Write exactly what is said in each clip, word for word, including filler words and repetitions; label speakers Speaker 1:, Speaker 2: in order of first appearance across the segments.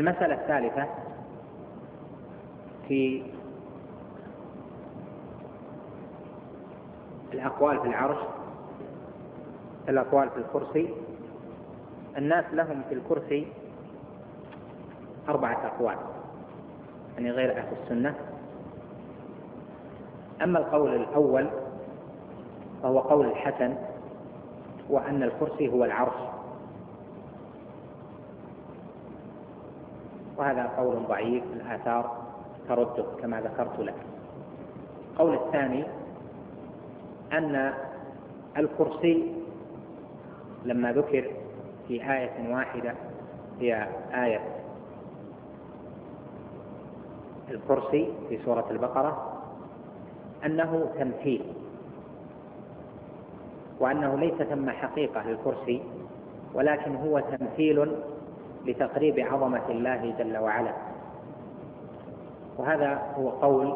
Speaker 1: المسألة الثالثة في الأقوال في العرش، الأقوال في الكرسي. الناس لهم في الكرسي أربعة أقوال، يعني غير أهل السنة. أما القول الأول فهو قول الحسن، وأن الكرسي هو العرش، وهذا قول ضعيف، الآثار ترده كما ذكرت لك. القول الثاني أن الكرسي لما ذكر في آية واحدة هي آية الكرسي في سورة البقرة أنه تمثيل، وأنه ليس ثم حقيقة للكرسي، ولكن هو تمثيل لتقريب عظمة الله جل وعلا. وهذا هو قول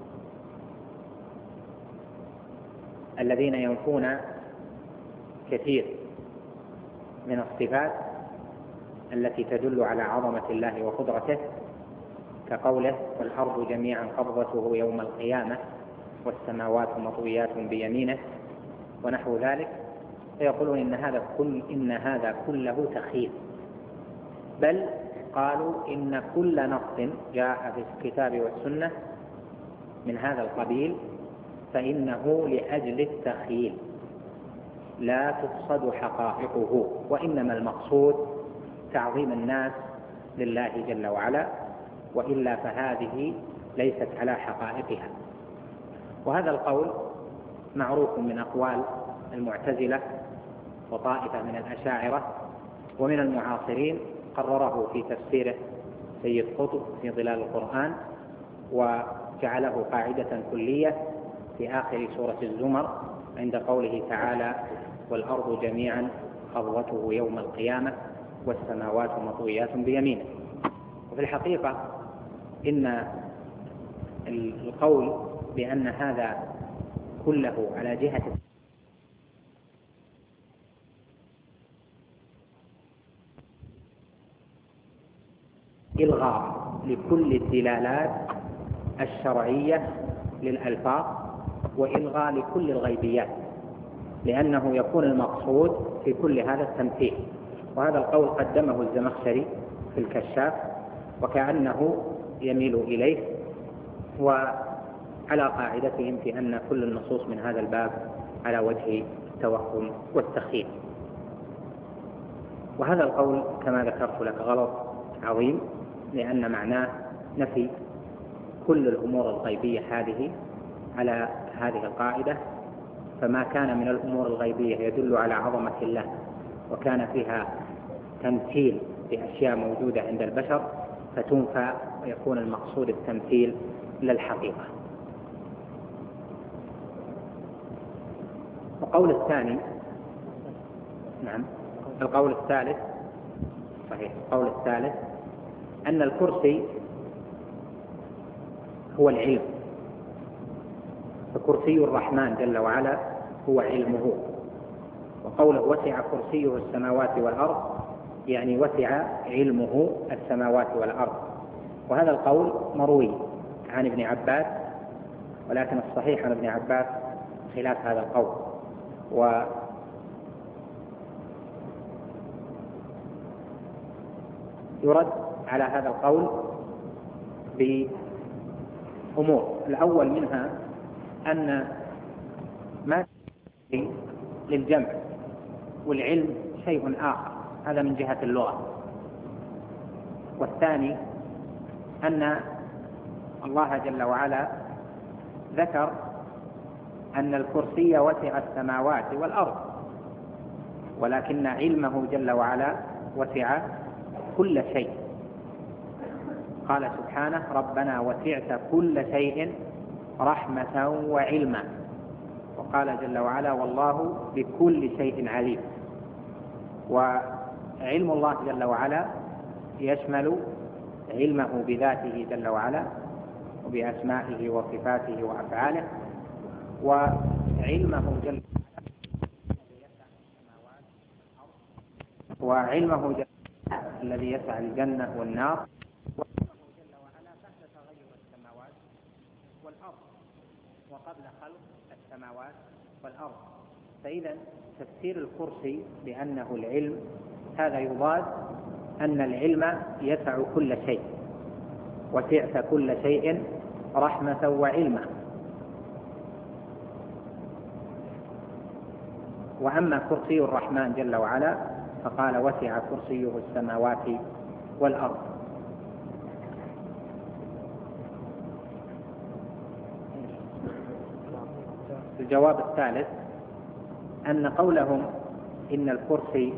Speaker 1: الذين ينفون كثير من الصفات التي تدل على عظمة الله وقدرته، كقوله والأرض جميعا قبضته يوم القيامة والسماوات مطويات بيمينه ونحو ذلك، فيقولون إن هذا كل إن هذا كله تخيل، بل قالوا إن كل نص جاء في الكتاب والسنة من هذا القبيل فإنه لأجل التخيل لا تقصد حقائقه، وإنما المقصود تعظيم الناس لله جل وعلا، وإلا فهذه ليست على حقائقها. وهذا القول معروف من أقوال المعتزلة وطائفة من الأشاعرة، ومن المعاصرين قرره في تفسيره سيد قطب في ظلال القرآن، وجعله قاعدة كلية في آخر سورة الزمر عند قوله تعالى والأرض جميعا قبضته يوم القيامة والسماوات مطويات بيمينه. وفي الحقيقة إن القول بأن هذا كله على جهة إلغاء لكل الدلالات الشرعية للألفاظ، وإلغاء لكل الغيبيات، لأنه يكون المقصود في كل هذا التمثيل. وهذا القول قدمه الزمخشري في الكشاف، وكأنه يميل إليه، وعلى قاعدتهم في أن كل النصوص من هذا الباب على وجه التوهم والتخيل. وهذا القول كما ذكرت لك غلط عظيم، لأن معناه نفي كل الأمور الغيبية هذه على هذه القاعدة، فما كان من الأمور الغيبية يدل على عظمة الله وكان فيها تمثيل بأشياء موجودة عند البشر فتنفى، ويكون المقصود التمثيل للحقيقة. القول الثاني نعم القول الثالث صحيح القول الثالث أن الكرسي هو العلم، فكرسي الرحمن جل وعلا هو علمه. وقوله وسع كرسيه السماوات والأرض يعني وسع علمه السماوات والأرض. وهذا القول مروي عن ابن عباس، ولكن الصحيح عن ابن عباس خلاف هذا القول. ويرد على هذا القول بأمور. الأول منها أن ما للجمع والعلم شيء آخر، هذا من جهة اللغة. والثاني أن الله جل وعلا ذكر أن الكرسي وسع السماوات والأرض، ولكن علمه جل وعلا وسع كل شيء. قال سبحانه ربنا وسعت كل شيء رحمة وعلما، وقال جل وعلا والله بكل شيء عليم. وعلم الله جل وعلا يشمل علمه بذاته جل وعلا وبأسمائه وصفاته وأفعاله، وعلمه جل وعلا وعلمه جل الذي يسع الجنة والنار جل وعلا بعد تغير السماوات والأرض وقبل خلق السماوات والأرض. فإذا تفسير الكرسي بأنه العلم هذا يضاد أن العلم يسع كل شيء، وسعت كل شيء رحمة وعلما. وأما كرسي الرحمن جل وعلا فقال وسع كرسيه السماوات والأرض. الجواب الثالث أن قولهم إن الكرسي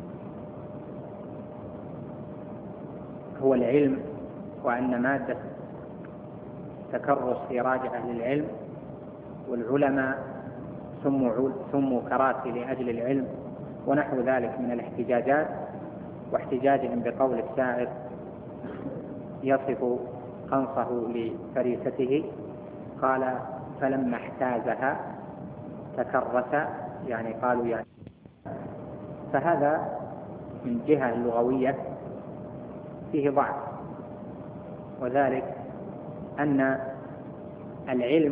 Speaker 1: هو العلم، وأن مادة تكرس هي راجعة للعلم، والعلماء سموا سموا كراسي لأجل العلم، ونحو ذلك من الاحتجاجات، واحتجاجهم بقول الشاعر يصف قنصه لفريسته قال فلما احتازها تكرس، يعني قالوا يعني. فهذا من جهة اللغوية فيه ضعف، وذلك أن العلم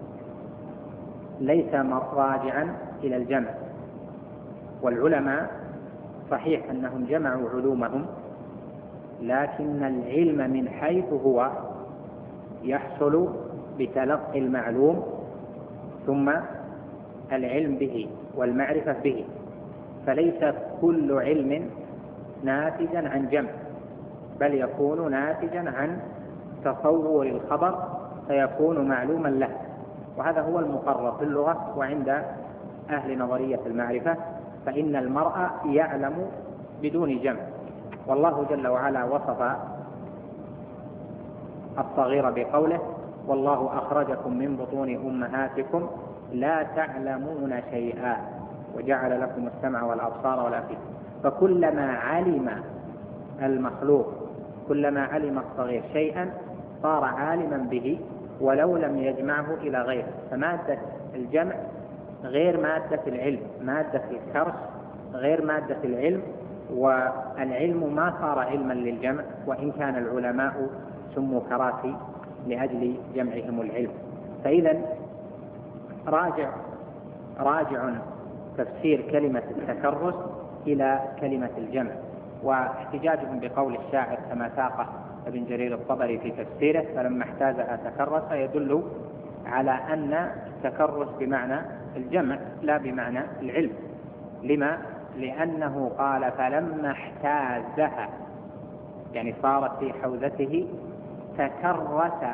Speaker 1: ليس راجعا إلى الجمع، والعلماء صحيح أنهم جمعوا علومهم، لكن العلم من حيث هو يحصل بتلقي المعلوم ثم العلم به والمعرفة به، فليس كل علم ناتجا عن جمع، بل يكون ناتجا عن تصور الخبر فيكون معلوما له. وهذا هو المقرر في اللغة وعند أهل نظرية المعرفة، فإن المرء يعلم بدون جمع. والله جل وعلا وصف الصغير بقوله والله أخرجكم من بطون أمهاتكم لا تعلمون شيئا وجعل لكم السمع والأبصار والأفئدة. فكلما علم المخلوق كلما علم الصغير شيئا صار عالما به ولو لم يجمعه إلى غيره. فمادة الجمع غير مادة العلم، مادة الكرس غير مادة العلم، والعلم ما صار علما للجمع، وإن كان العلماء سموا كراسي لأجل جمعهم العلم. فإذا راجع راجع تفسير كلمة التكرس إلى كلمة الجمع، واحتجاجهم بقول الشاعر كما ساقه ابن جرير الطبري في تفسيره فلما احتازها تكرس يدل على أن التكرس بمعنى الجمع لا بمعنى العلم. لما؟ لأنه قال فلما احتازها، يعني صارت في حوزته، تكرس،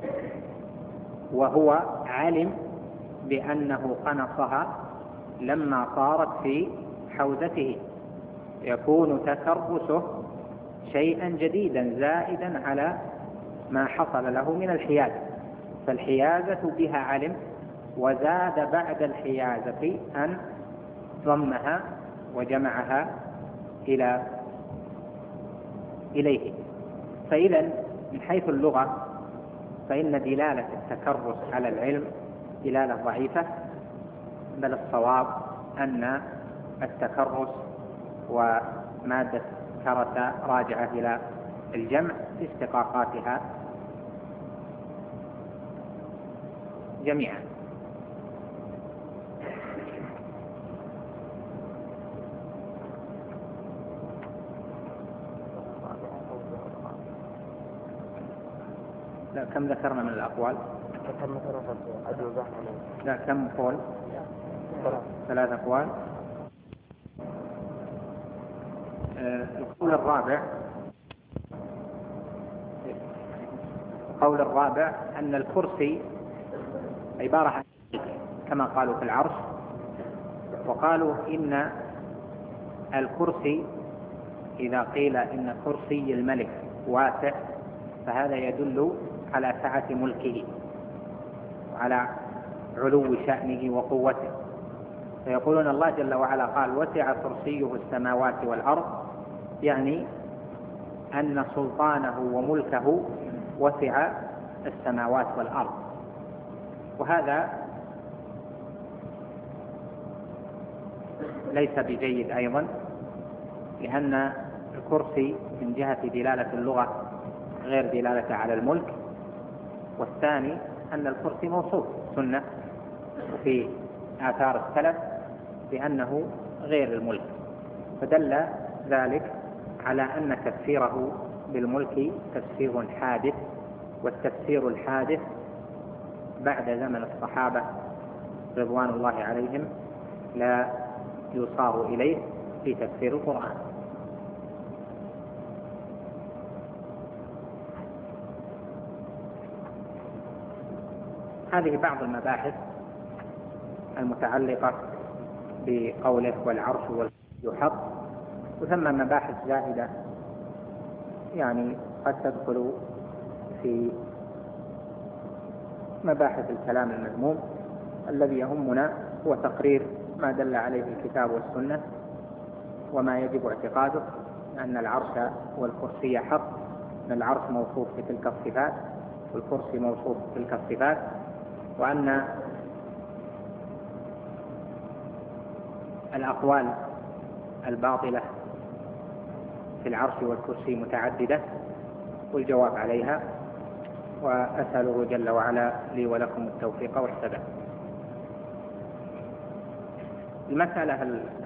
Speaker 1: وهو علم بأنه قنصها لما صارت في حوزته، يكون تكرسه شيئا جديدا زائدا على ما حصل له من الحيازة. فالحيازة بها علم، وزاد بعد الحيازة أن ضمها وجمعها إلى إليه. فإذا من حيث اللغة فإن دلالة التكرس على العلم دلالة ضعيفة، بل الصواب أن التكرس ومادة كرس راجعة إلى الجمع في اشتقاقاتها جميعا. لا كم ذكرنا من الأقوال؟ لا كم قول؟ ثلاث أقوال. آه القول الرابع القول الرابع أن الكرسي عبارة عن كما قالوا في العرش، وقالوا إن الكرسي إذا قيل إن كرسي الملك واسع فهذا يدل على سعة ملكه وعلى علو شأنه وقوته. فيقولون الله جل وعلا قال وسع كرسيه السماوات والأرض، يعني أن سلطانه وملكه وسع السماوات والأرض. وهذا ليس بجيد أيضا، لأن الكرسي من جهة دلالة اللغة غير دلالة على الملك، والثاني أن الكرسي موصوف سنة وفي آثار السلف بأنه غير الملك، فدل ذلك على أن تفسيره بالملك تفسير حادث، والتفسير الحادث بعد زمن الصحابة رضوان الله عليهم لا يصار إليه في تفسير القرآن. هذه بعض المباحث المتعلقة بقوله والعرش واليحط، وثم مباحث زائدة يعني قد تدخل في مباحث الكلام المذموم. الذي يهمنا هو تقرير ما دل عليه الكتاب والسنة وما يجب اعتقاده، أن العرش والكرسي حق، أن العرش موصوف بتلك الصفات والكرسي موصوف بتلك الصفات، وأن الأقوال الباطلة في العرش والكرسي متعددة والجواب عليها، وأسأله جل وعلا لي ولكم التوفيق والسداد. المسألة